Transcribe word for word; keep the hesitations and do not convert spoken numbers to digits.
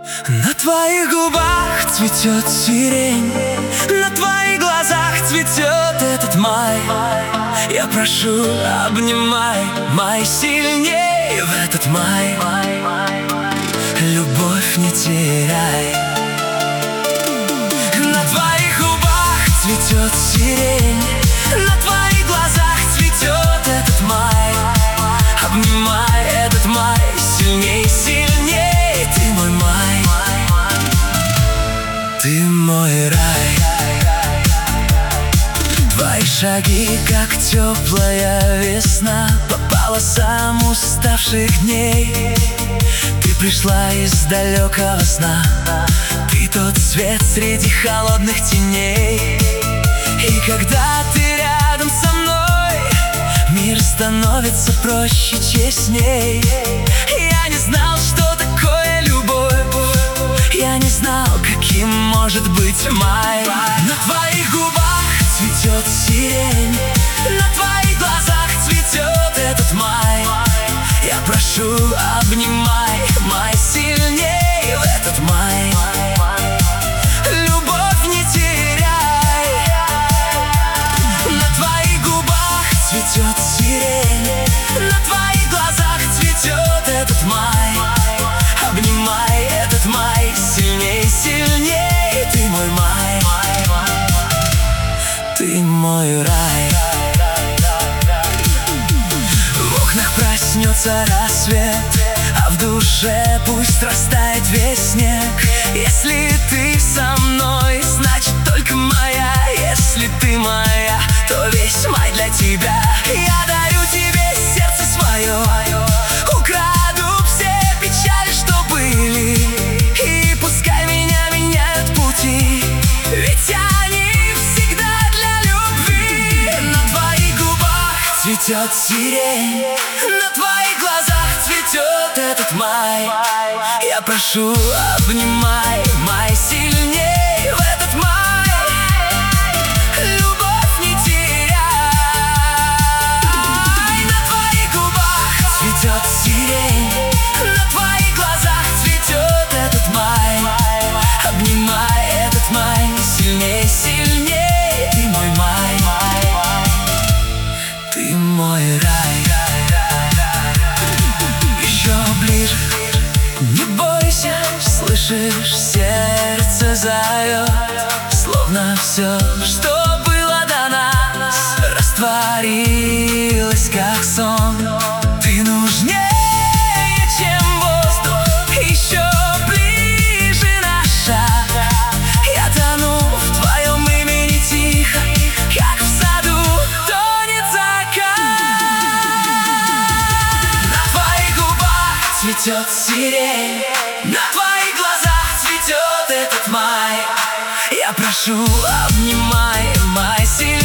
На твоих губах цветет сирень, на твоих глазах цветет этот май. Я прошу, обнимай, май сильней в этот май. Любовь не теряй. На твоих губах цветет сирень, на твоих глазах цветет этот май. Обнимай этот май сильней, сильней. Ты мой май, ты мой рай. Твои шаги, как теплая весна, по полосам уставших дней. Ты пришла из далекого сна, ты тот свет среди холодных теней. И когда ты рядом со мной, мир становится проще, честней. Я не знал, что такое любовь, я не знал, каким может быть май. На твоих губах цветет сирень, на твоих глазах цветет этот май. Я прошу, обнимай, май сильней в этот май. Любовь не теряй. На твоих губах цветет сирень, на твоих глазах цветет этот май. Обнимай этот май сильней, сильней. Ты мой май, ты мой рай. В окнах проснется рассвет, а в душе пусть растает весь снег. Если ты со мной, значит только моя. Если ты моя, то весь май для тебя. Я дарю тебе сердце свое, украду все печали, что были. И пускай меня меняют пути, ведь они всегда для любви. На твоих губах цветет сирень, на твоих глазах цветет этот май. Я прошу, обнимай, май сильней в этот май. Любовь не теряй. На твоих губах цветет сирень, на твоих глазах цветет этот май. Обнимай этот май сильней, сильней. Ты мой май, ты мой рай. Еще ближе, не бойся, слышишь, сердце зовет. Словно все, что было до нас, растворилось, как сон. Ты нужнее, чем воздух, еще ближе на шаг. Я тону в твоем имени тихо, как в саду тонет закат. На твоих губах цветет сирень, на твоих глазах цветет этот май. Я прошу, обнимай, май сильней.